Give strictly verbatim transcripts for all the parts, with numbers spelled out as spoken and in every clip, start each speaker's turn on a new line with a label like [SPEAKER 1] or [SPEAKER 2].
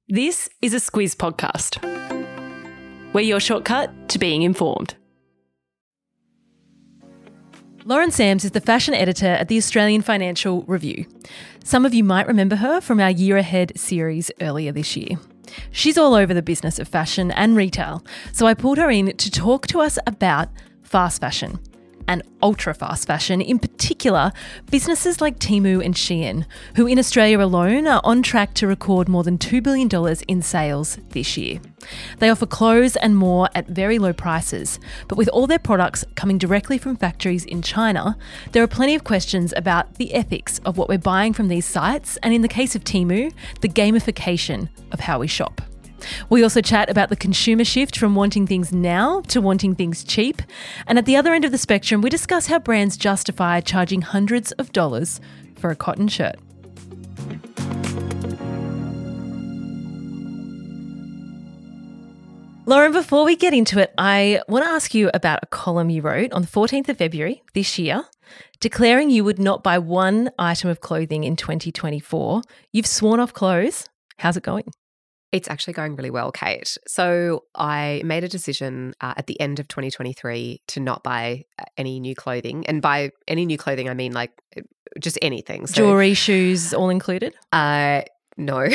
[SPEAKER 1] This is a Squiz podcast. We're your shortcut to being informed. Lauren Sams is the fashion editor at the Australian Financial Review. Some of you might remember her from our Year Ahead series earlier this year. She's all over the business of fashion and retail, so I pulled her in to talk to us about fast fashion and ultra fast fashion, in particular businesses like Temu and Shein, who in Australia alone are on track to record more than two billion dollars in sales this year. They offer clothes and more at very low prices, but with all their products coming directly from factories in China, there are plenty of questions about the ethics of what we're buying from these sites, and in the case of Temu, the gamification of how we shop. We also chat about the consumer shift from wanting things now to wanting things cheap. And at the other end of the spectrum, we discuss how brands justify charging hundreds of dollars for a cotton shirt. Lauren, before we get into it, I want to ask you about a column you wrote on the fourteenth of February this year, declaring you would not buy one item of clothing in twenty twenty-four. You've sworn off clothes. How's it going?
[SPEAKER 2] It's actually going really well, Kate. So I made a decision uh, at the end of twenty twenty-three to not buy any new clothing. And by any new clothing, I mean like just anything. So,
[SPEAKER 1] jewelry, shoes, all included?
[SPEAKER 2] Uh, no.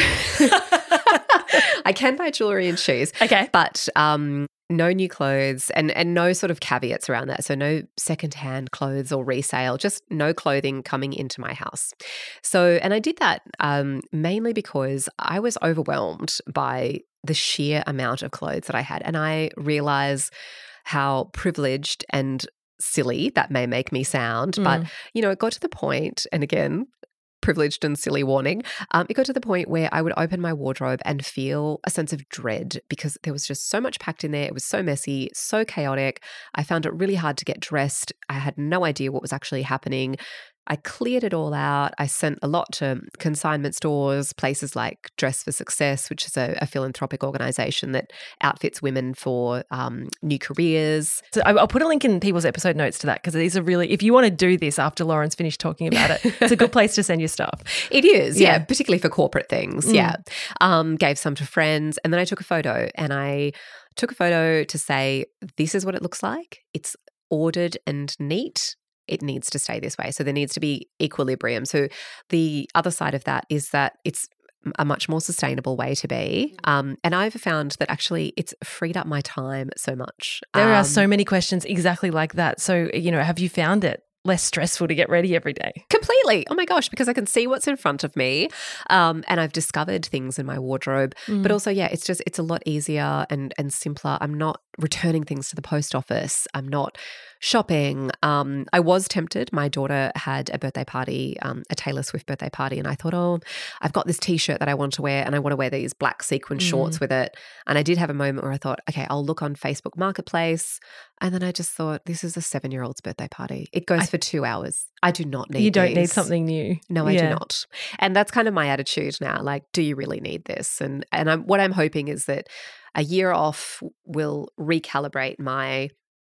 [SPEAKER 2] I can buy jewelry and shoes.
[SPEAKER 1] Okay.
[SPEAKER 2] But um, no new clothes and, and no sort of caveats around that. So no secondhand clothes or resale, just no clothing coming into my house. So, and I did that um, mainly because I was overwhelmed by the sheer amount of clothes that I had. And I realize how privileged and silly that may make me sound.
[SPEAKER 1] Mm.
[SPEAKER 2] But, you know, it got to the point, and again, privileged and silly warning, um, it got to the point where I would open my wardrobe and feel a sense of dread because there was just so much packed in there. It was so messy, so chaotic. I found it really hard to get dressed. I had no idea what was actually happening. I cleared it all out. I sent a lot to consignment stores, places like Dress for Success, which is a, a philanthropic organisation that outfits women for um, new careers.
[SPEAKER 1] So I'll put a link in people's episode notes to that because these are really, if you want to do this after Lauren's finished talking about it, it's a good place to send your stuff.
[SPEAKER 2] It is, yeah,
[SPEAKER 1] Yeah.
[SPEAKER 2] particularly for corporate things,
[SPEAKER 1] Mm.
[SPEAKER 2] yeah. Um, gave some to friends, and then I took a photo, and I took a photo to say, this is what it looks like. It's ordered and neat. It needs to stay this way. So there needs to be equilibrium. So the other side of that is that it's a much more sustainable way to be. Um, and I've found that actually it's freed up my time so much.
[SPEAKER 1] There
[SPEAKER 2] um,
[SPEAKER 1] are so many questions exactly like that. So, you know, have you found it less stressful to get ready every day?
[SPEAKER 2] Completely. Oh my gosh, because I can see what's in front of me. Um, and I've discovered things in my wardrobe.
[SPEAKER 1] Mm.
[SPEAKER 2] But also, yeah, it's just, it's a lot easier and, and simpler. I'm not returning things to the post office. I'm not shopping. Um, I was tempted. My daughter had a birthday party, um, a Taylor Swift birthday party. And I thought, oh, I've got this t-shirt that I want to wear and I want to wear these black sequin
[SPEAKER 1] Mm.
[SPEAKER 2] shorts with it. And I did have a moment where I thought, okay, I'll look on Facebook Marketplace. And then I just thought, this is a seven-year-old's birthday party. It goes
[SPEAKER 1] I-
[SPEAKER 2] for two hours. I do not need
[SPEAKER 1] You don't need
[SPEAKER 2] these.
[SPEAKER 1] something new.
[SPEAKER 2] No, I
[SPEAKER 1] Yeah.
[SPEAKER 2] do not. And that's kind of my attitude now. Like, do you really need this? And and I'm, what I'm hoping is that a year off will recalibrate my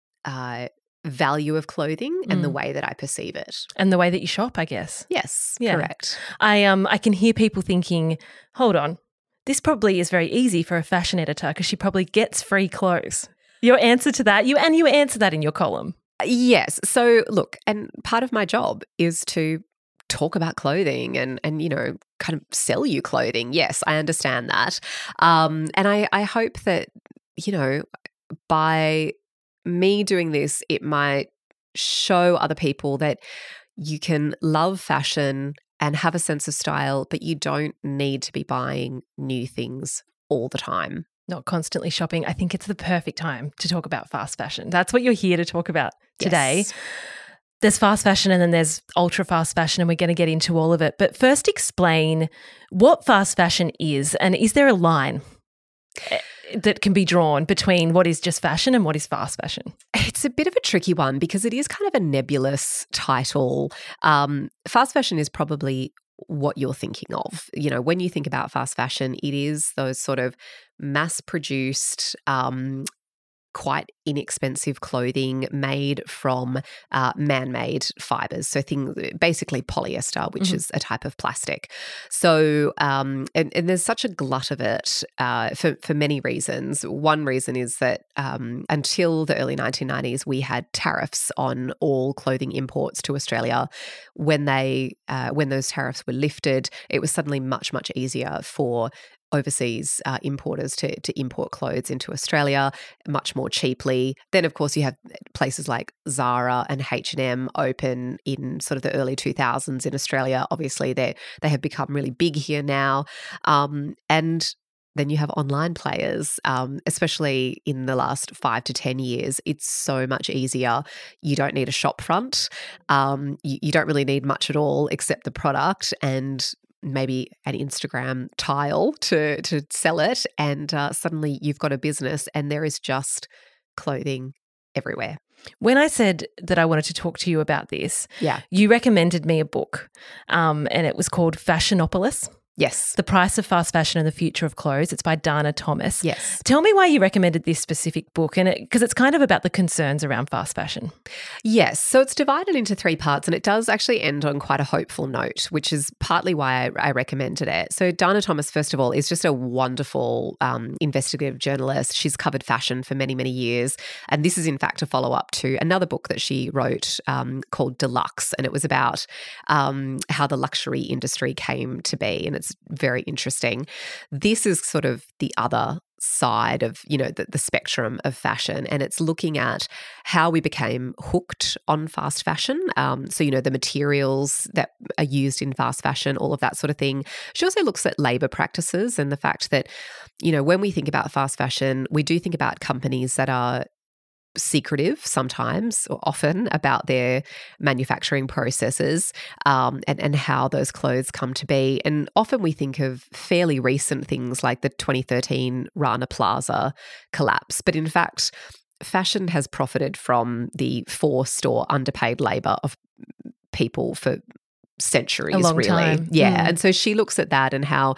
[SPEAKER 2] uh, value of clothing and the
[SPEAKER 1] Mm.
[SPEAKER 2] way that I perceive it.
[SPEAKER 1] And the way that you shop, I guess.
[SPEAKER 2] Yes,
[SPEAKER 1] Yeah.
[SPEAKER 2] correct.
[SPEAKER 1] I um I can hear people thinking, hold on, this probably is very easy for a fashion editor because she probably gets free clothes. Your answer to that, you and you answer that in your column.
[SPEAKER 2] Yes. So look, and part of my job is to talk about clothing and, and you know, kind of sell you clothing. Yes, I understand that. Um, and I, I hope that, you know, by me doing this, it might show other people that you can love fashion and have a sense of style, but you don't need to be buying new things all the time.
[SPEAKER 1] Not constantly shopping. I think it's the perfect time to talk about fast fashion. That's what you're here to talk about today.
[SPEAKER 2] Yes.
[SPEAKER 1] There's fast fashion and then there's ultra fast fashion, and we're going to get into all of it. But first, explain what fast fashion is, and is there a line that can be drawn between what is just fashion and what is fast fashion?
[SPEAKER 2] It's a bit of a tricky one because it is kind of a nebulous title. Um, fast fashion is probably what you're thinking of. You know, when you think about fast fashion, it is those sort of mass-produced, um, quite inexpensive clothing made from uh, man-made fibers. So things, basically polyester, which mm-hmm. is a type of plastic. So, um, and, and there's such a glut of it uh, for, for many reasons. One reason is that um, until the early nineteen nineties, we had tariffs on all clothing imports to Australia. When they, uh, when those tariffs were lifted, it was suddenly much, much easier for overseas uh, importers to, to import clothes into Australia much more cheaply. Then, of course, you have places like Zara and H and M open in sort of the early two thousands in Australia. Obviously, they they have become really big here now. Um, and then you have online players, um, especially in the last five to ten years. It's so much easier. You don't need a shop front. Um, you, you don't really need much at all except the product and maybe an Instagram tile to to sell it, and uh, suddenly you've got a business and there is just clothing everywhere.
[SPEAKER 1] When I said that I wanted to talk to you about this,
[SPEAKER 2] yeah.
[SPEAKER 1] you recommended me a book um, and it was called Fashionopolis.
[SPEAKER 2] Yes.
[SPEAKER 1] The Price of Fast Fashion and the Future of Clothes. It's by Dana Thomas.
[SPEAKER 2] Yes.
[SPEAKER 1] Tell me why you recommended this specific book, and because it, it's kind of about the concerns around fast fashion.
[SPEAKER 2] Yes. So it's divided into three parts, and it does actually end on quite a hopeful note, which is partly why I, I recommended it. So Dana Thomas, first of all, is just a wonderful um, investigative journalist. She's covered fashion for many, many years, and this is in fact a follow-up to another book that she wrote um, called Deluxe, and it was about um, how the luxury industry came to be, and it's very interesting. This is sort of the other side of, you know, the, the spectrum of fashion, and it's looking at how we became hooked on fast fashion. Um, so, you know, the materials that are used in fast fashion, all of that sort of thing. She also looks at labour practices and the fact that, you know, when we think about fast fashion, we do think about companies that are secretive sometimes or often about their manufacturing processes um, and, and how those clothes come to be. And often we think of fairly recent things like the twenty thirteen Rana Plaza collapse. But in fact, fashion has profited from the forced or underpaid labour of people for centuries,
[SPEAKER 1] a long
[SPEAKER 2] really.
[SPEAKER 1] Time.
[SPEAKER 2] Yeah.
[SPEAKER 1] Mm.
[SPEAKER 2] And so she looks at that and how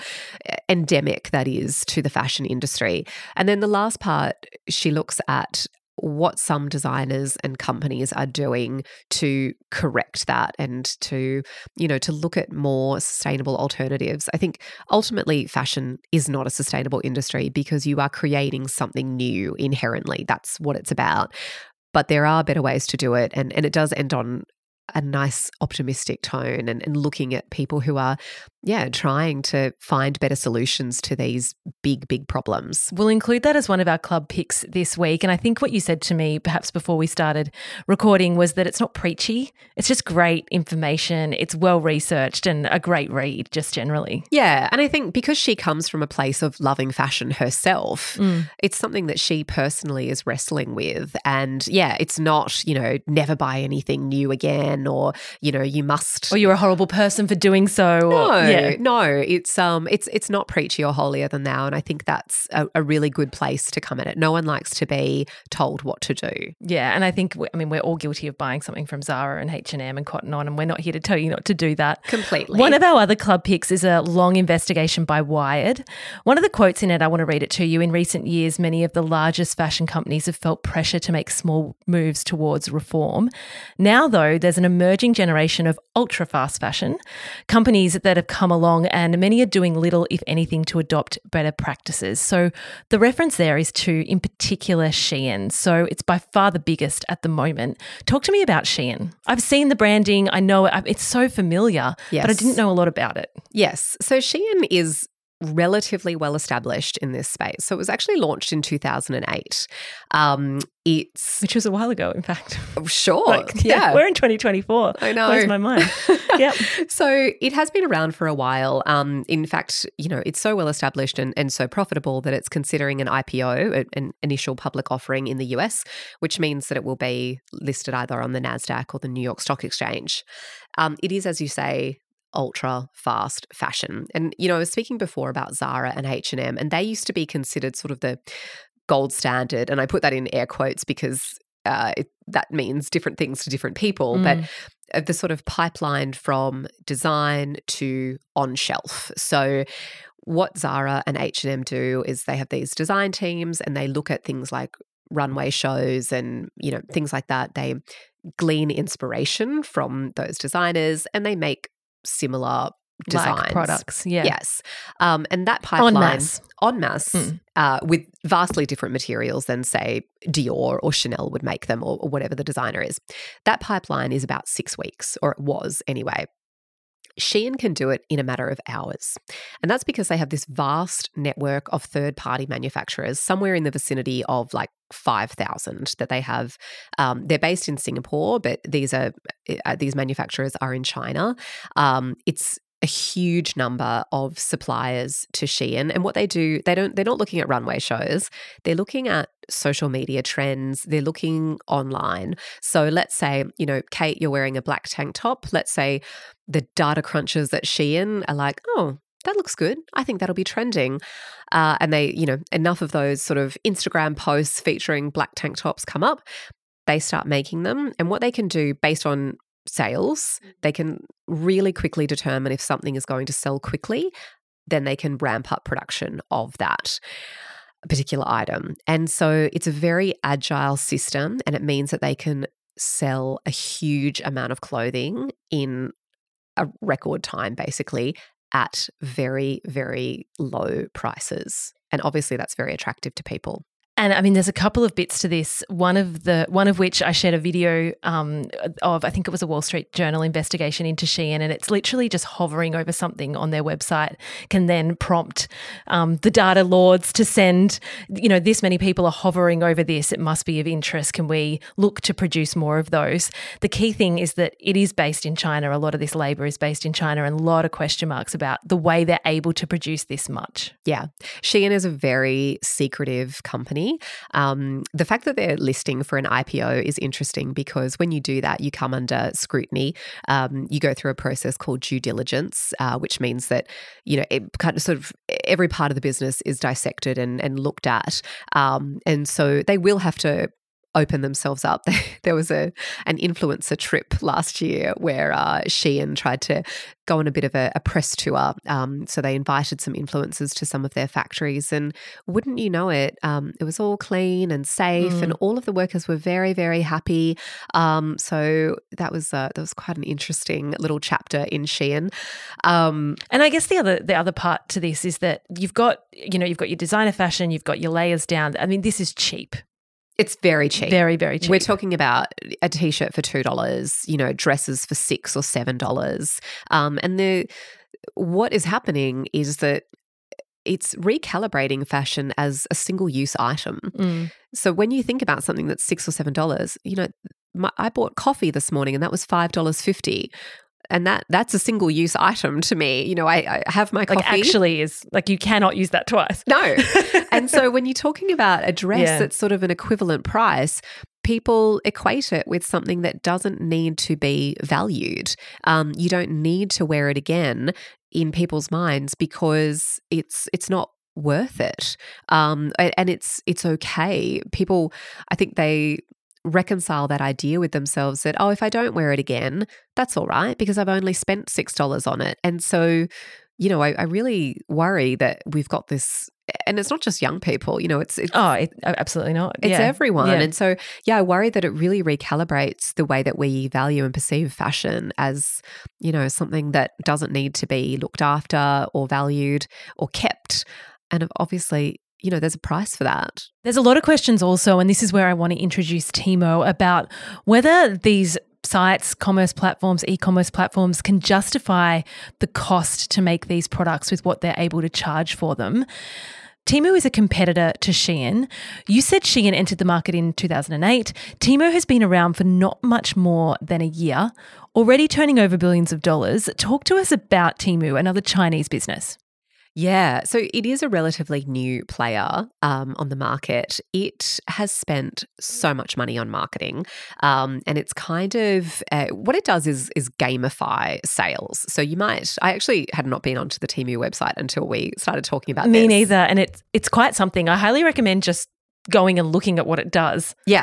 [SPEAKER 2] endemic that is to the fashion industry. And then the last part, she looks at what some designers and companies are doing to correct that and to, you know, to look at more sustainable alternatives. I think ultimately fashion is not a sustainable industry because you are creating something new inherently. That's what it's about. But there are better ways to do it. And, and it does end on a nice optimistic tone and, and looking at people who are, yeah, trying to find better solutions to these big, big problems.
[SPEAKER 1] We'll include that as one of our club picks this week. And I think what you said to me perhaps before we started recording was that it's not preachy. It's just great information. It's well researched and a great read just generally.
[SPEAKER 2] Yeah. And I think because she comes from a place of loving fashion herself, mm. it's something that she personally is wrestling with. And yeah, it's not, you know, never buy anything new again or, you know, you must.
[SPEAKER 1] Or you're a horrible person for doing so.
[SPEAKER 2] No,
[SPEAKER 1] or, yeah.
[SPEAKER 2] no. It's um, it's it's not preachy or holier than thou. And I think that's a, a really good place to come at it. No one likes to be told what to do.
[SPEAKER 1] Yeah. And I think, I mean, we're all guilty of buying something from Zara and H and M and Cotton On, and we're not here to tell you not to do that.
[SPEAKER 2] Completely.
[SPEAKER 1] One of our other club picks is a long investigation by Wired. One of the quotes in it, I want to read it to you. In recent years, many of the largest fashion companies have felt pressure to make small moves towards reform. Now, though, there's an emerging generation of ultra fast fashion companies that have come along, and many are doing little, if anything, to adopt better practices. So the reference there is to, in particular, Shein. So it's by far the biggest at the moment. Talk to me about Shein. I've seen the branding. I know it, it's so familiar,
[SPEAKER 2] yes.
[SPEAKER 1] but I didn't know a lot about it.
[SPEAKER 2] Yes. So Shein is relatively well established in this space. So it was actually launched in two thousand eight. Um, it's
[SPEAKER 1] Which was a while ago, in fact.
[SPEAKER 2] Sure.
[SPEAKER 1] Like,
[SPEAKER 2] yeah.
[SPEAKER 1] yeah. We're in twenty twenty-four.
[SPEAKER 2] I know.
[SPEAKER 1] Blows my mind. Yep.
[SPEAKER 2] So it has been around for a while. Um, in fact, you know, it's so well established and, and so profitable that it's considering an I P O, an initial public offering in the U S, which means that it will be listed either on the NASDAQ or the New York Stock Exchange. Um, it is, as you say, ultra fast fashion. And, you know, I was speaking before about Zara and H and M, and they used to be considered sort of the gold standard. And I put that in air quotes because uh, it, that means different things to different people. Mm. But the sort of pipeline from design to on shelf. So what Zara and H and M do is they have these design teams and they look at things like runway shows and, you know, things like that. They glean inspiration from those designers and they make similar designs.
[SPEAKER 1] Like products, yeah.
[SPEAKER 2] Yes. Um, and that pipeline,
[SPEAKER 1] En masse.
[SPEAKER 2] en masse,
[SPEAKER 1] Mm.
[SPEAKER 2] uh, with vastly different materials than, say, Dior or Chanel would make them, or, or whatever the designer is. That pipeline is about six weeks, or it was anyway. Shein can do it in a matter of hours. And that's because they have this vast network of third-party manufacturers, somewhere in the vicinity of like five thousand that they have. Um, they're based in Singapore, but these are uh, these manufacturers are in China. Um, it's a huge number of suppliers to Shein. And what they do, they don't, they're not looking at runway shows. They're looking at social media trends. They're looking online. So let's say, you know, Kate, you're wearing a black tank top. Let's say the data crunchers at Shein are like, oh, that looks good. I think that'll be trending. Uh, and they, you know, enough of those sort of Instagram posts featuring black tank tops come up. They start making them. And what they can do based on sales, they can really quickly determine if something is going to sell quickly, then they can ramp up production of that particular item. And so it's a very agile system, and it means that they can sell a huge amount of clothing in a record time, basically, at very, very low prices. And obviously that's very attractive to people.
[SPEAKER 1] And I mean, there's a couple of bits to this. One of the one of which I shared a video um, of. I think it was a Wall Street Journal investigation into Shein, and it's literally just hovering over something on their website can then prompt um, the data lords to send. You know, this many people are hovering over this. It must be of interest. Can we look to produce more of those? The key thing is that it is based in China. A lot of this labor is based in China, and a lot of question marks about the way they're able to produce this much.
[SPEAKER 2] Yeah, Shein is a very secretive company. Um, the fact that they're listing for an I P O is interesting because when you do that, you come under scrutiny. Um, you go through a process called due diligence, uh, which means that, you know, it kind of sort of every part of the business is dissected and, and looked at. Um, and so they will have to open themselves up. There was a an influencer trip last year where uh, Shein tried to go on a bit of a, a press tour. Um, so they invited some influencers to some of their factories, and wouldn't you know it, um, it was all clean and safe, mm. and all of the workers were very, very happy. Um, so that was uh, that was quite an interesting little chapter in Shein. Um,
[SPEAKER 1] and I guess the other the other part to this is that you've got you know you've got your designer fashion, you've got your layers down. I mean, this is cheap.
[SPEAKER 2] It's very cheap.
[SPEAKER 1] Very, very cheap.
[SPEAKER 2] We're talking about a T-shirt for two dollars, you know, dresses for six dollars or seven dollars. Um, and the what is happening is that it's recalibrating fashion as a single-use item.
[SPEAKER 1] Mm.
[SPEAKER 2] So when you think about something that's six dollars or seven dollars, you know, my, I bought coffee this morning and that was five dollars fifty. And that that's a single-use item to me. You know, I, I have my coffee.
[SPEAKER 1] Like actually is, like you cannot use that twice.
[SPEAKER 2] No. And so when you're talking about a dress yeah. that's sort of an equivalent price, people equate it with something that doesn't need to be valued. Um, you don't need to wear it again in people's minds because it's it's not worth it. Um, and it's it's okay. People, I think they reconcile that idea with themselves that, oh, if I don't wear it again, that's all right because I've only spent six dollars on it. And so, you know, I, I really worry that we've got this, and it's not just young people, you know, it's, it's
[SPEAKER 1] oh, it, absolutely not.
[SPEAKER 2] It's
[SPEAKER 1] yeah.
[SPEAKER 2] everyone.
[SPEAKER 1] Yeah.
[SPEAKER 2] And so, yeah, I worry that it really recalibrates the way that we value and perceive fashion as, you know, something that doesn't need to be looked after or valued or kept. And obviously, you know, there's a price for that.
[SPEAKER 1] There's a lot of questions also, and this is where I want to introduce Temu, about whether these sites, commerce platforms, e-commerce platforms can justify the cost to make these products with what they're able to charge for them. Temu is a competitor to Shein. You said Shein entered the market in two thousand eight. Temu has been around for not much more than a year, already turning over billions of dollars. Talk to us about Temu, another Chinese business.
[SPEAKER 2] Yeah, so it is a relatively new player um, on the market. It has spent so much money on marketing, um, and it's kind of uh, what it does is is gamify sales. So you might, I actually had not been onto the Temu website until we started talking about
[SPEAKER 1] Me
[SPEAKER 2] this.
[SPEAKER 1] neither, and it's it's quite something. I highly recommend just going and looking at what it does.
[SPEAKER 2] Yeah.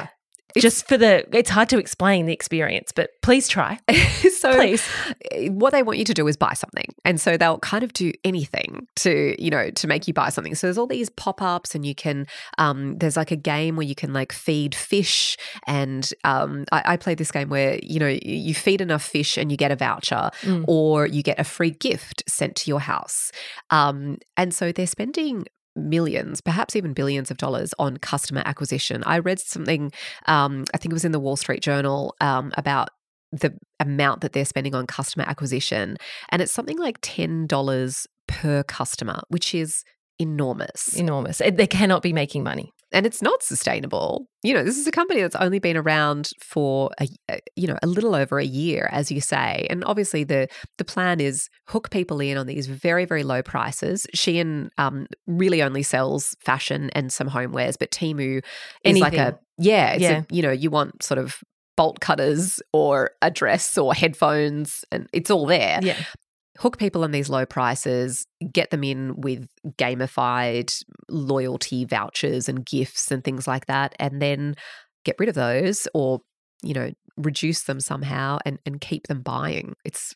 [SPEAKER 1] Just for the, it's hard to explain the experience, but please try.
[SPEAKER 2] so
[SPEAKER 1] please.
[SPEAKER 2] What they want you to do is buy something. And so they'll kind of do anything to, you know, to make you buy something. So there's all these pop-ups and you can, um, there's like a game where you can like feed fish. And um, I, I played this game where, you know, you feed enough fish and you get a voucher mm. or you get a free gift sent to your house. Um, and so they're spending millions, perhaps even billions of dollars on customer acquisition. I read something, um, I think it was in the Wall Street Journal, um, about the amount that they're spending on customer acquisition. And it's something like ten dollars per customer, which is enormous.
[SPEAKER 1] Enormous. They cannot be making money.
[SPEAKER 2] And it's not sustainable. You know, this is a company that's only been around for, a, a, you know, a little over a year, as you say. And obviously the the plan is hook people in on these very, very low prices. Shein um, really only sells fashion and some homewares, but Temu is
[SPEAKER 1] Anything.
[SPEAKER 2] like a, yeah, it's
[SPEAKER 1] yeah.
[SPEAKER 2] a, you know, you want sort of bolt cutters or a dress or headphones and it's all there.
[SPEAKER 1] Yeah.
[SPEAKER 2] Hook people on these low prices, get them in with gamified loyalty vouchers and gifts and things like that, and then get rid of those or, you know, reduce them somehow and, and keep them buying. It's,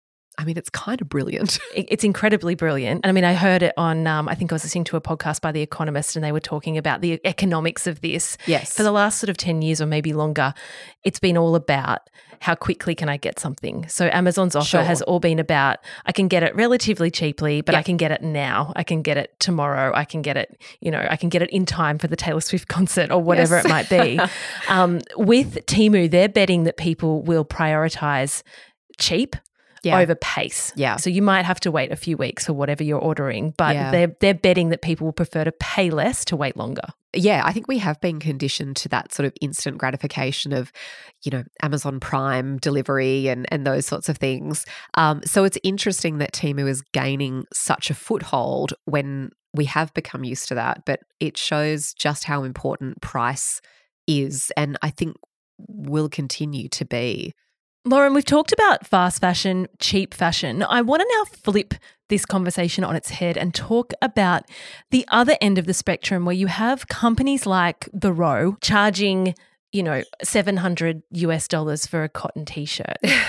[SPEAKER 2] I mean, it's kind of brilliant.
[SPEAKER 1] It's incredibly brilliant. And I mean, I heard it on, um, I think I was listening to a podcast by The Economist and they were talking about the economics of this.
[SPEAKER 2] Yes.
[SPEAKER 1] For the last sort of ten years or maybe longer, it's been all about how quickly can I get something. So Amazon's offer
[SPEAKER 2] Sure.
[SPEAKER 1] has all been about, I can get it relatively cheaply, but
[SPEAKER 2] Yep.
[SPEAKER 1] I can get it now. I can get it tomorrow. I can get it, you know, I can get it in time for the Taylor Swift concert or whatever
[SPEAKER 2] Yes.
[SPEAKER 1] it might be. um, with Temu, they're betting that people will prioritize cheap
[SPEAKER 2] Yeah.
[SPEAKER 1] over pace.
[SPEAKER 2] Yeah.
[SPEAKER 1] So you might have to wait a few weeks for whatever you're ordering, but
[SPEAKER 2] Yeah.
[SPEAKER 1] they're they're betting that people will prefer to pay less to wait longer.
[SPEAKER 2] Yeah, I think we have been conditioned to that sort of instant gratification of, you know, Amazon Prime delivery and, and those sorts of things. Um, so it's interesting that Temu is gaining such a foothold when we have become used to that, but it shows just how important price is and I think will continue to be.
[SPEAKER 1] Lauren, we've talked about fast fashion, cheap fashion. I want to now flip this conversation on its head and talk about the other end of the spectrum where you have companies like The Row charging, you know, seven hundred US dollars for a cotton t-shirt.
[SPEAKER 2] Is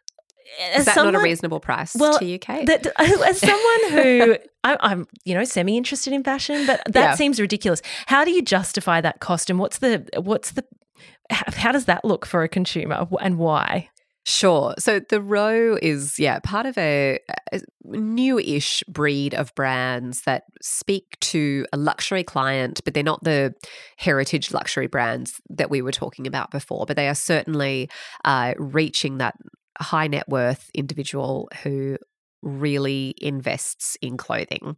[SPEAKER 1] As
[SPEAKER 2] that
[SPEAKER 1] someone,
[SPEAKER 2] not a reasonable price
[SPEAKER 1] well,
[SPEAKER 2] to you, Kate?
[SPEAKER 1] That, as someone who I, I'm, you know, semi-interested in fashion, but that
[SPEAKER 2] Yeah.
[SPEAKER 1] seems ridiculous. How do you justify that cost, and what's the what's the how, how does that look for a consumer, and why?
[SPEAKER 2] Sure. So The Row is, yeah, part of a, a new-ish breed of brands that speak to a luxury client, but they're not the heritage luxury brands that we were talking about before, but they are certainly uh, reaching that high net worth individual who really invests in clothing.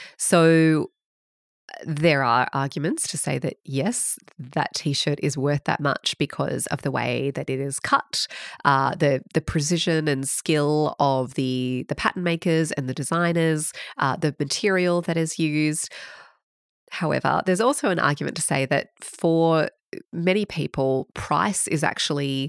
[SPEAKER 2] So there are arguments to say that, yes, that T-shirt is worth that much because of the way that it is cut, uh, the the precision and skill of the, the pattern makers and the designers, uh, the material that is used. However, there's also an argument to say that for many people, price is actually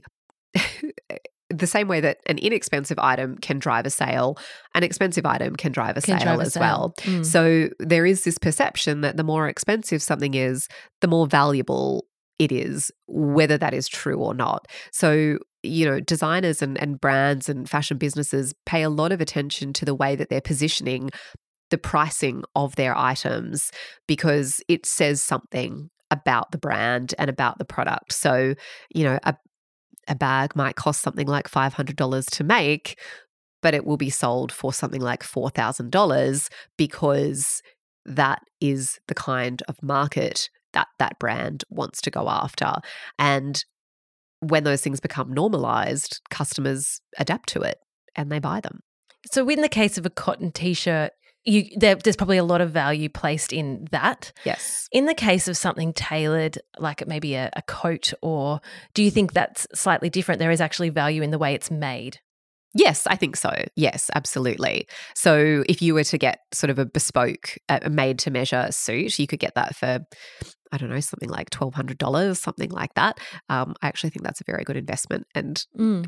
[SPEAKER 2] the same way that an inexpensive item can drive a sale, an expensive item can drive a
[SPEAKER 1] Can
[SPEAKER 2] sale
[SPEAKER 1] drive a
[SPEAKER 2] as
[SPEAKER 1] sale.
[SPEAKER 2] well.
[SPEAKER 1] Mm.
[SPEAKER 2] So there is this perception that the more expensive something is, the more valuable it is, whether that is true or not. So, you know, designers and, and brands and fashion businesses pay a lot of attention to the way that they're positioning the pricing of their items because it says something about the brand and about the product. So, you know, a A bag might cost something like five hundred dollars to make, but it will be sold for something like four thousand dollars because that is the kind of market that that brand wants to go after. And when those things become normalized, customers adapt to it and they buy them.
[SPEAKER 1] So in the case of a cotton t-shirt, you, there, there's probably a lot of value placed in that.
[SPEAKER 2] Yes.
[SPEAKER 1] In the case of something tailored, like it may be a, a coat, or do you think that's slightly different? There is actually value in the way it's made.
[SPEAKER 2] Yes, I think so. Yes, absolutely. So if you were to get sort of a bespoke, a made-to-measure suit, you could get that for, I don't know, something like twelve hundred dollars, something like that. Um, I actually think that's a very good investment and
[SPEAKER 1] Mm.
[SPEAKER 2] you should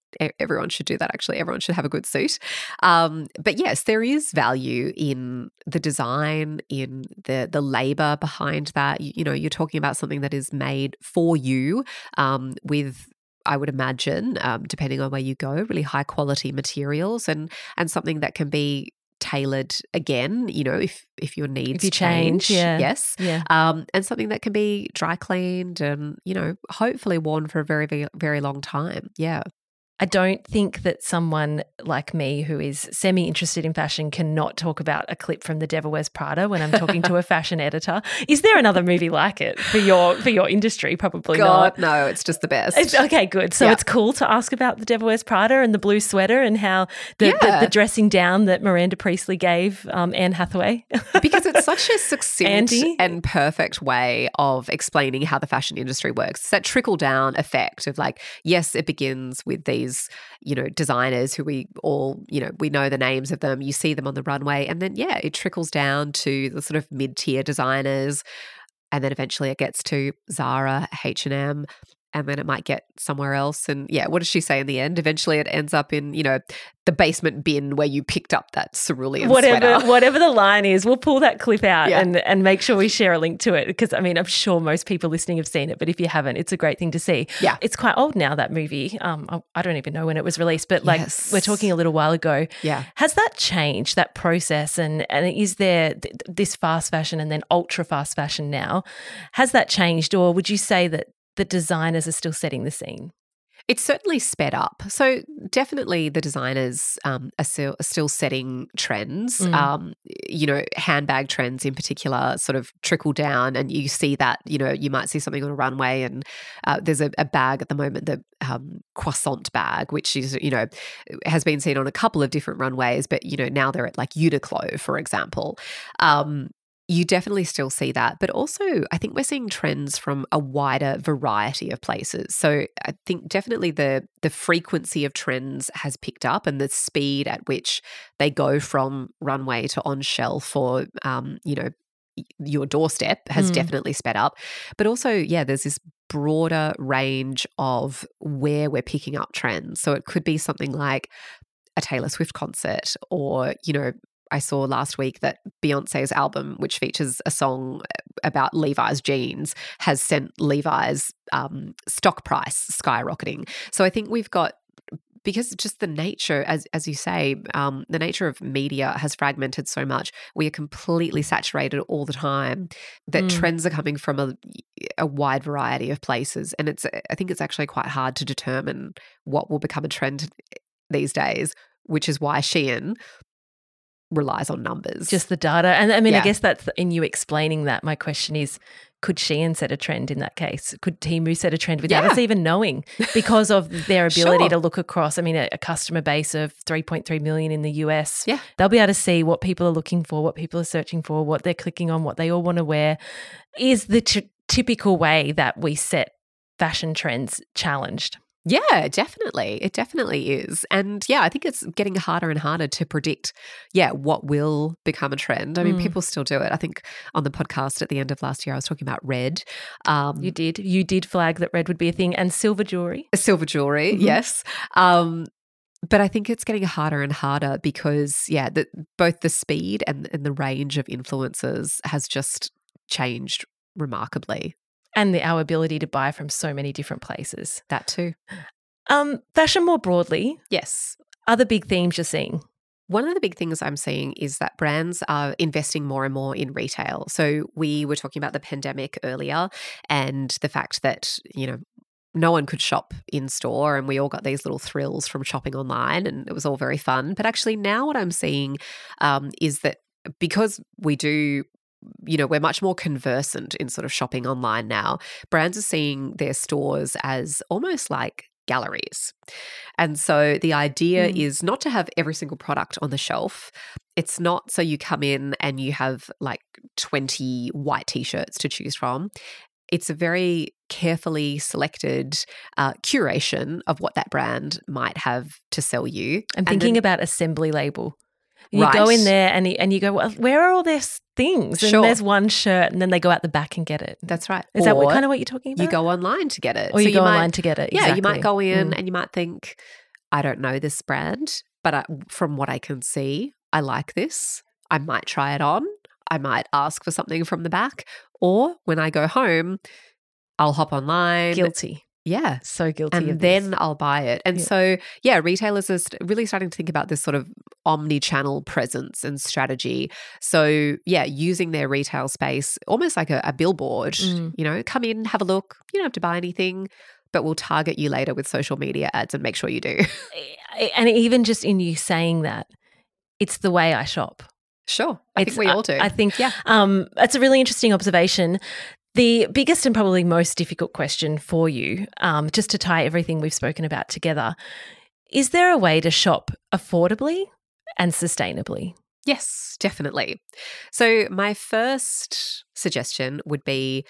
[SPEAKER 2] e- everyone should do that, actually. Everyone should have a good suit. Um, but yes, there is value in the design, in the the labor behind that. You, you know, you're talking about something that is made for you um, with, I would imagine, um, depending on where you go, really high quality materials, and and something that can be tailored again, you know, if if your needs
[SPEAKER 1] If you change,
[SPEAKER 2] change,
[SPEAKER 1] yeah.
[SPEAKER 2] yes,
[SPEAKER 1] Yeah.
[SPEAKER 2] um, and something that can be dry cleaned and, you know, hopefully worn for a very, very, very long time. Yeah.
[SPEAKER 1] I don't think that someone like me who is semi-interested in fashion cannot talk about a clip from The Devil Wears Prada when I'm talking to a fashion editor. Is there another movie like it for your for your industry? Probably
[SPEAKER 2] God,
[SPEAKER 1] not.
[SPEAKER 2] no, it's just the best.
[SPEAKER 1] It's, okay, good. So
[SPEAKER 2] Yeah.
[SPEAKER 1] it's cool to ask about The Devil Wears Prada and the blue sweater and how the,
[SPEAKER 2] Yeah.
[SPEAKER 1] the, the dressing down that Miranda Priestley gave um, Anne Hathaway.
[SPEAKER 2] Because it's such a succinct
[SPEAKER 1] Andy?
[SPEAKER 2] and perfect way of explaining how the fashion industry works. It's that trickle down effect of like, yes, it begins with these, you know, designers who we all, you know, we know the names of them. You see them on the runway, and then, yeah, it trickles down to the sort of mid-tier designers, and then eventually it gets to Zara, H and M, and then it might get somewhere else. And yeah, what does she say in the end? Eventually it ends up in, you know, the basement bin where you picked up that cerulean
[SPEAKER 1] whatever,
[SPEAKER 2] sweater.
[SPEAKER 1] whatever the line is, we'll pull that clip out
[SPEAKER 2] Yeah.
[SPEAKER 1] and, and make sure we share a link to it because, I mean, I'm sure most people listening have seen it, but if you haven't, it's a great thing to see.
[SPEAKER 2] Yeah.
[SPEAKER 1] It's quite old now, that movie. Um, I, I don't even know when it was released, but like
[SPEAKER 2] Yes.
[SPEAKER 1] we're talking a little while ago.
[SPEAKER 2] Yeah.
[SPEAKER 1] Has that changed, that process? And, and is there th- this fast fashion and then ultra fast fashion now? Has that changed, or would you say that the designers are still setting the scene?
[SPEAKER 2] It's certainly sped up. So definitely the designers um, are, still, are still setting trends.
[SPEAKER 1] Mm.
[SPEAKER 2] Um, you know, handbag trends in particular sort of trickle down, and you see that, you know, you might see something on a runway and uh, there's a, a bag at the moment, the um, croissant bag, which is, you know, has been seen on a couple of different runways, but, you know, now they're at like Uniqlo, for example. Um, You definitely still see that. But also, I think we're seeing trends from a wider variety of places. So I think definitely the the frequency of trends has picked up, and the speed at which they go from runway to on shelf or, um, you know, your doorstep has
[SPEAKER 1] Mm.
[SPEAKER 2] definitely sped up. But also, yeah, there's this broader range of where we're picking up trends. So it could be something like a Taylor Swift concert, or, you know, I saw last week that Beyonce's album, which features a song about Levi's jeans, has sent Levi's um, stock price skyrocketing. So I think we've got, because just the nature, as as you say, um, the nature of media has fragmented so much. We are completely saturated all the time that
[SPEAKER 1] Mm.
[SPEAKER 2] trends are coming from a, a wide variety of places. And it's, I think it's actually quite hard to determine what will become a trend these days, which is why Shein relies on numbers.
[SPEAKER 1] Just the data. And I mean,
[SPEAKER 2] Yeah.
[SPEAKER 1] I guess that's in you explaining that. My question is, could Shein set a trend in that case? Could Temu set a trend without
[SPEAKER 2] Yeah.
[SPEAKER 1] us even knowing because of their ability
[SPEAKER 2] Sure.
[SPEAKER 1] to look across? I mean, a, a customer base of three point three million in the U S.
[SPEAKER 2] Yeah.
[SPEAKER 1] They'll be able to see what people are looking for, what people are searching for, what they're clicking on, what they all want to wear. Is the t- typical way that we set fashion trends challenged?
[SPEAKER 2] Yeah, definitely. It definitely is. And yeah, I think it's getting harder and harder to predict, yeah, what will become a trend. I mean,
[SPEAKER 1] Mm.
[SPEAKER 2] people still do it. I think on the podcast at the end of last year, I was talking about red. Um,
[SPEAKER 1] You did. You did flag that red would be a thing, and silver jewelry.
[SPEAKER 2] silver jewelry,
[SPEAKER 1] Mhm.
[SPEAKER 2] yes. Um, but I think it's getting harder and harder because, yeah, the, both the speed and, and the range of influencers has just changed remarkably.
[SPEAKER 1] And the, our ability to buy from so many different places.
[SPEAKER 2] That too.
[SPEAKER 1] Um, fashion more broadly,
[SPEAKER 2] Yes.
[SPEAKER 1] other big themes you're seeing?
[SPEAKER 2] One of the big things I'm seeing is that brands are investing more and more in retail. So we were talking about the pandemic earlier and the fact that, you know, no one could shop in store and we all got these little thrills from shopping online and it was all very fun. But actually now what I'm seeing um, is that because we do, you know, we're much more conversant in sort of shopping online now, brands are seeing their stores as almost like galleries. And so the idea
[SPEAKER 1] Mm.
[SPEAKER 2] is not to have every single product on the shelf. It's not so you come in and you have like twenty white t-shirts to choose from. It's a very carefully selected uh, curation of what that brand might have to sell you.
[SPEAKER 1] I'm
[SPEAKER 2] And
[SPEAKER 1] thinking
[SPEAKER 2] then-
[SPEAKER 1] about assembly label. You go
[SPEAKER 2] Right.
[SPEAKER 1] in there and you, and you go, well, where are all their s- things? And
[SPEAKER 2] Sure.
[SPEAKER 1] there's one shirt, and then they go out the back and get it.
[SPEAKER 2] That's right.
[SPEAKER 1] Is that what,
[SPEAKER 2] Or
[SPEAKER 1] kind of what you're talking about?
[SPEAKER 2] You go online to get it.
[SPEAKER 1] or
[SPEAKER 2] So
[SPEAKER 1] you go
[SPEAKER 2] might-
[SPEAKER 1] online to get it.
[SPEAKER 2] Yeah, you might
[SPEAKER 1] exactly.
[SPEAKER 2] go in
[SPEAKER 1] Mm.
[SPEAKER 2] and you might think, I don't know this brand, but I, from what I can see, I like this. I might try it on. I might ask for something from the back. Or when I go home, I'll hop online.
[SPEAKER 1] Guilty.
[SPEAKER 2] Yeah.
[SPEAKER 1] So guilty
[SPEAKER 2] and
[SPEAKER 1] of
[SPEAKER 2] then
[SPEAKER 1] this.
[SPEAKER 2] I'll buy it. And
[SPEAKER 1] Yeah.
[SPEAKER 2] so, yeah, retailers are st- really starting to think about this sort of omni-channel presence and strategy. So, yeah, using their retail space almost like a, a billboard,
[SPEAKER 1] Mm.
[SPEAKER 2] you know, come in, have a look. You don't have to buy anything, but we'll target you later with social media ads and make sure you do.
[SPEAKER 1] And even just in you saying that, it's the way I shop.
[SPEAKER 2] Sure. I
[SPEAKER 1] It's-
[SPEAKER 2] think we all do.
[SPEAKER 1] I, I think
[SPEAKER 2] Yeah.
[SPEAKER 1] um, that's a really interesting observation. The biggest and probably most difficult question for you, um, just to tie everything we've spoken about together, is there a way to shop affordably and sustainably?
[SPEAKER 2] Yes, definitely. So my first suggestion would be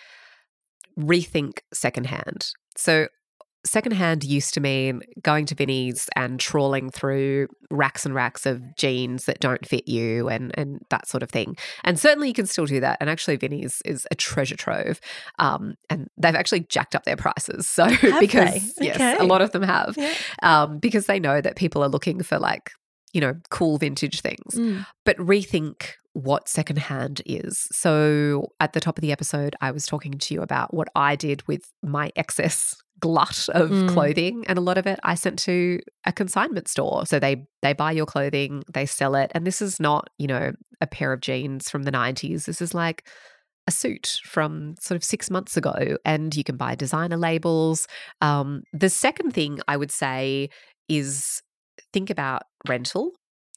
[SPEAKER 2] rethink secondhand. So secondhand used to mean going to Vinnie's and trawling through racks and racks of jeans that don't fit you and, and that sort of thing. And certainly you can still do that. And actually Vinnie's is a treasure trove. Um, and they've actually jacked up their prices. So
[SPEAKER 1] Have
[SPEAKER 2] because,
[SPEAKER 1] they?
[SPEAKER 2] yes,
[SPEAKER 1] Okay.
[SPEAKER 2] a lot of them have.
[SPEAKER 1] Yeah.
[SPEAKER 2] Um, because they know that people are looking for like, you know, cool vintage things.
[SPEAKER 1] Mm.
[SPEAKER 2] But rethink what secondhand is. So at the top of the episode, I was talking to you about what I did with my excess glut of
[SPEAKER 1] Mm.
[SPEAKER 2] clothing, and a lot of it I sent to a consignment store. So they they buy your clothing, they sell it, and this is not, you know, a pair of jeans from the nineties. This is like a suit from sort of six months ago, and you can buy designer labels. Um, the second thing I would say is think about rental.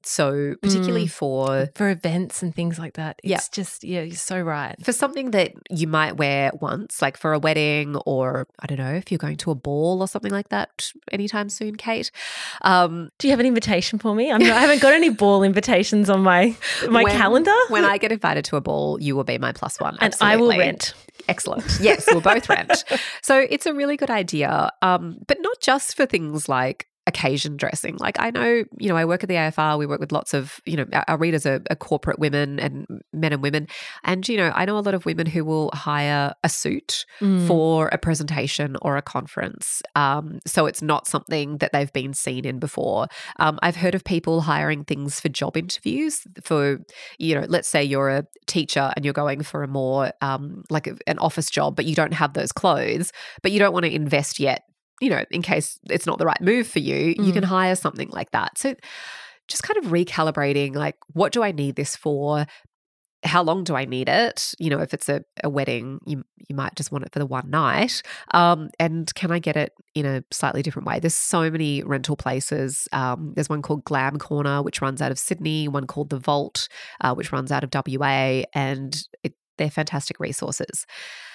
[SPEAKER 2] So particularly
[SPEAKER 1] Mm.
[SPEAKER 2] for
[SPEAKER 1] For events and things like that. It's
[SPEAKER 2] Yeah.
[SPEAKER 1] just, yeah, you're so right.
[SPEAKER 2] for something that you might wear once, like for a wedding, or I don't know, if you're going to a ball or something like that anytime soon, Kate. Um,
[SPEAKER 1] Do you have an invitation for me? I'm not, I haven't got any ball invitations on my my
[SPEAKER 2] when-
[SPEAKER 1] calendar.
[SPEAKER 2] When I get invited to a ball, you will be my plus one.
[SPEAKER 1] and I will
[SPEAKER 2] absolutely.
[SPEAKER 1] rent.
[SPEAKER 2] Excellent. Yes, we'll both rent. So it's a really good idea, um, but not just for things like occasion dressing. Like I know, you know, I work at the A F R. We work with lots of, you know, our, our readers are, are corporate women and men and women. And, you know, I know a lot of women who will hire a suit
[SPEAKER 1] Mm.
[SPEAKER 2] for a presentation or a conference. Um, so it's not something that they've been seen in before. Um, I've heard of people hiring things for job interviews for, you know, let's say you're a teacher and you're going for a more um, like a, an office job, but you don't have those clothes, but you don't want to invest yet, you know, in case it's not the right move for you, you
[SPEAKER 1] Mm.
[SPEAKER 2] can hire something like that. So just kind of recalibrating, like, what do I need this for? How long do I need it? You know, if it's a, a wedding, you you might just want it for the one night. Um, and can I get it in a slightly different way? There's so many rental places. Um, there's one called Glam Corner, which runs out of Sydney, one called The Vault, uh, which runs out of W A, and it, they're fantastic resources.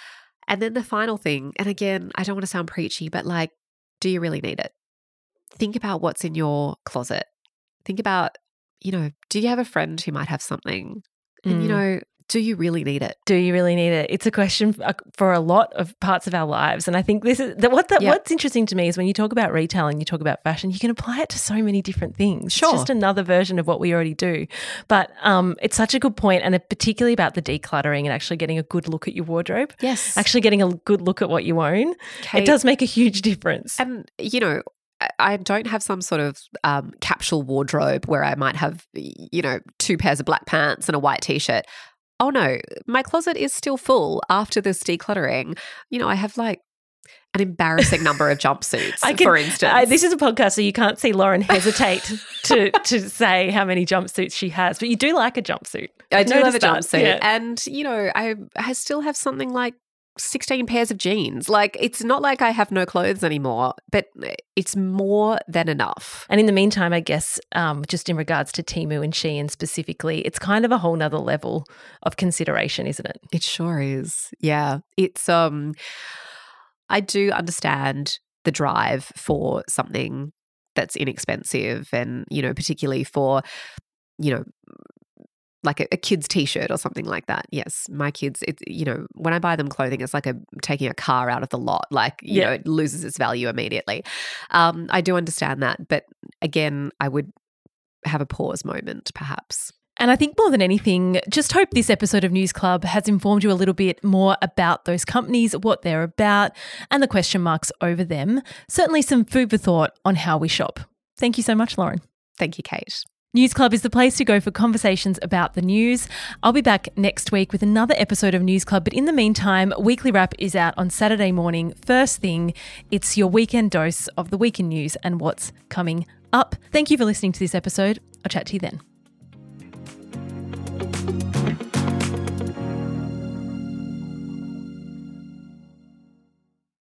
[SPEAKER 2] And then the final thing, and again, I don't want to sound preachy, but like, do you really need it? Think about what's in your closet. Think about, you know, do you have a friend who might have something? And, you
[SPEAKER 1] Mm.
[SPEAKER 2] know, do you really need it?
[SPEAKER 1] Do you really need it? It's a question f- uh, for a lot of parts of our lives, and I think this is the, what the,
[SPEAKER 2] Yeah.
[SPEAKER 1] what's interesting to me is when you talk about retail and you talk about fashion, you can apply it to so many different things.
[SPEAKER 2] Sure.
[SPEAKER 1] It's just another version of what we already do. But um, it's such a good point, and it, particularly about the decluttering and actually getting a good look at your wardrobe.
[SPEAKER 2] Yes.
[SPEAKER 1] Actually, getting a good look at what you own.
[SPEAKER 2] Kate,
[SPEAKER 1] It does make a huge difference.
[SPEAKER 2] And, you know, I- I don't have some sort of um, capsule wardrobe where I might have, you know, two pairs of black pants and a white t-shirt. Oh no, my closet is still full after this decluttering. You know, I have like an embarrassing number of jumpsuits,
[SPEAKER 1] I can-
[SPEAKER 2] for instance.
[SPEAKER 1] Uh, this is a podcast, so you can't see Lauren hesitate to to say how many jumpsuits she has, but you do like a jumpsuit.
[SPEAKER 2] I
[SPEAKER 1] I've
[SPEAKER 2] do love a
[SPEAKER 1] noticed that.
[SPEAKER 2] jumpsuit.
[SPEAKER 1] Yeah.
[SPEAKER 2] And, you know, I, I still have something like sixteen pairs of jeans. Like, it's not like I have no clothes anymore, but it's more than enough.
[SPEAKER 1] And in the meantime, I guess, um, just in regards to Temu and Shein specifically, it's kind of a whole nother level of consideration, isn't it?
[SPEAKER 2] It sure is. Yeah. It's, um, I do understand the drive for something that's inexpensive and, you know, particularly for, you know, like a, a kid's t-shirt or something like that. Yes, my kids, it, you know, when I buy them clothing, it's like a taking a car out of the lot. Like, you
[SPEAKER 1] Yeah.
[SPEAKER 2] know, it loses its value immediately. Um, I do understand that. But again, I would have a pause moment perhaps.
[SPEAKER 1] And I think more than anything, just hope this episode of News Club has informed you a little bit more about those companies, what they're about, and the question marks over them. Certainly some food for thought on how we shop. Thank you so much, Lauren.
[SPEAKER 2] Thank you, Kate.
[SPEAKER 1] News Club is the place to go for conversations about the news. I'll be back next week with another episode of News Club, but in the meantime, Weekly Wrap is out on Saturday morning. First thing, it's your weekend dose of the weekend news and what's coming up. Thank you for listening to this episode. I'll chat to you then.